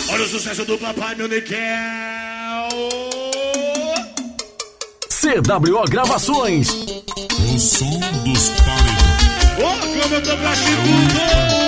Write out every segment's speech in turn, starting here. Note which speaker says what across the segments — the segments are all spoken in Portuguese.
Speaker 1: Olha o sucesso do papai, meu Niquel.
Speaker 2: CWO Gravações.
Speaker 3: O som dos paredões.
Speaker 1: Oh, como eu tô pra tudo.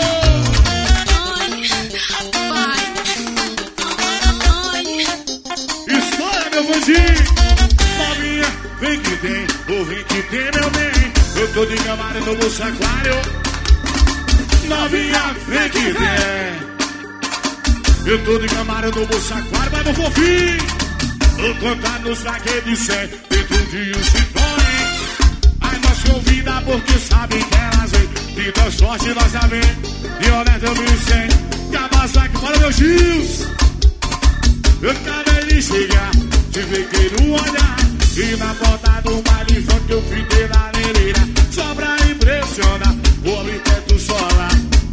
Speaker 1: Estoura, meu bandinho. Novinha, vem que tem, ou vem que tem, meu bem. Eu tô de camarão no bolso aquário. Novinha, vem que tem. Eu tô de camarão no bolso aquário, vai no fofinho. Vou contar nos vaqueiros sem dentro de um ciclone. Aí nós convida porque sabe que elas vêm. De transporte nós já vem. De honesto 1100. Kawasaki, bora meu Gils. Eu acabei de chegar, te fiquei no olhar. E na porta do baile funk eu fiquei na nereira. Só pra impressionar, vou abrir teto solar.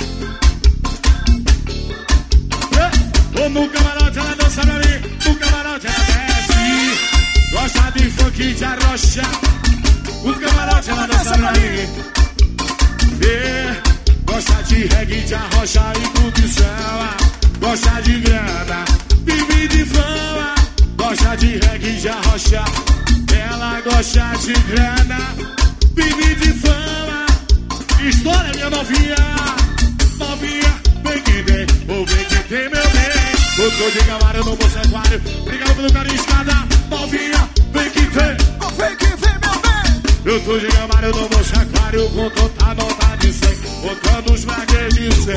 Speaker 1: Ou no camarote ela dança pra mim, no camarote ela desce. Gosta de funk de arrocha, no camarote ela dança pra mim. Gosta de reggae de arrocha e curtição. Gosta de grana, vive de fama. Gosta de reggae de arrocha, ela gosta de grana, vive de fama. História minha novinha, novinha, vem que vem, ou vem que tem meu bem. Eu tô de camarão no bolso aquário. Obrigado pelo carinho, escada. Novinha, vem que vem,
Speaker 4: ou vem que vem meu bem.
Speaker 1: Eu tô de camarão no bolso aquário. Com toda nota de 100, botando os vagueiros de 100.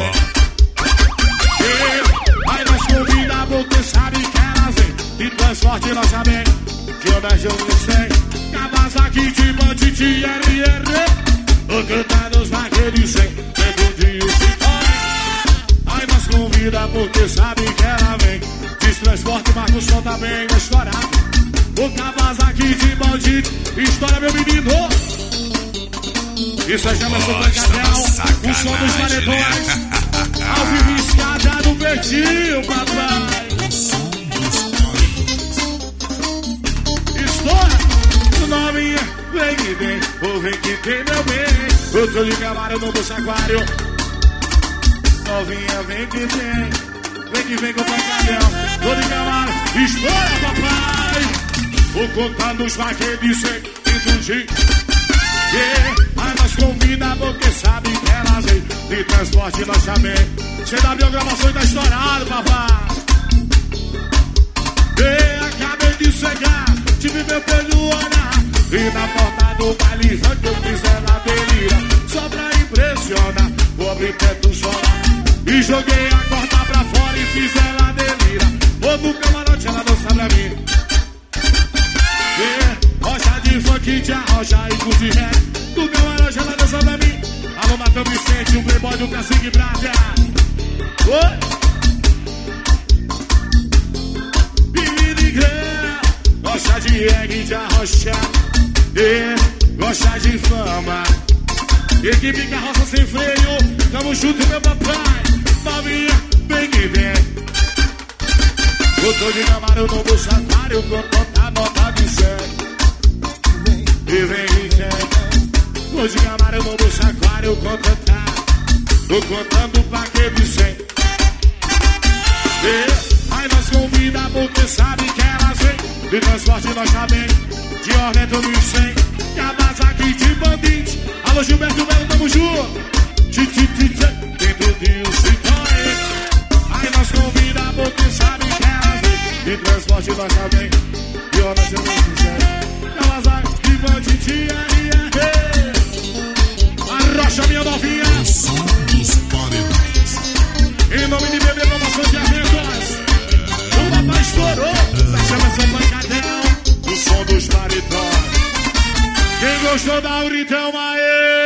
Speaker 1: Aí nós convida porque sabe que elas vêm. De transporte nós já vem. De honesto eu 1100. Kawasaki de bandite RR. Vou cantar nos vaqueiros de 100. Dentro de um ciclone. Aí nós convida porque sabe que ela vem. Diz transporte, marca o som também na história. O Kawasaki de bandite. História meu menino. Isso aí chama-se o Pancadão. O som dos paredões. Ao vivo escada no verdinho, papai. História, novinha, vem que vem, ou vem que tem meu bem. Eu tô de camarão no bolso aquário. Novinha, vem que vem com o pancadão. Tô de camarão, história, papai. Vou contando os vaqueiros de 100 dentro de... Aí nós convida porque sabe que elas vêm. De transporte nós também. CW Gravações tá estourado, papai. Acabei de chegar, tive meu pelo olhar. E na porta do baile funk eu fiz ela delira. Só pra impressionar, vou abrir teto solar. E joguei a corda pra fora e fiz ela delira. Vou no camarote, ela dança pra mim. Gosta de funk de arrocha e curte rap. Do camarote ela dança pra mim. Alô, Matão Vicente, o playboy do Cacique Braga. Oi! Vive de grana. Gosta de reggae de arrocha. Gosta de fama. Equipe carroça sem freio. Tamo junto, meu papai. Novinha, vem que vem. Eu tô de camarão no bolso aquário. Com toda nota de 100. E vem que vem. Tô de camarão no bolso aquário. Com toda. Tô contando o paquete de 100. Aí nós convida porque sabe que elas vêm. De transporte nós também. De Horneto 1100. Kawasaki de bandite. Alô Gilberto Belo, tamo junto. Dentro de um ciclone. Aí nós convida porque sabe que elas vêm. De transporte nós também. De Horneto 1100. Kawasaki de bandite. Arrocha minha novinha.
Speaker 3: O som dos paredões.
Speaker 1: Em nome de Bebê Promoções de Eventos. O papai estourou. Chama seu pancadão. O som dos paredões. Quem gostou da Auritão, aê!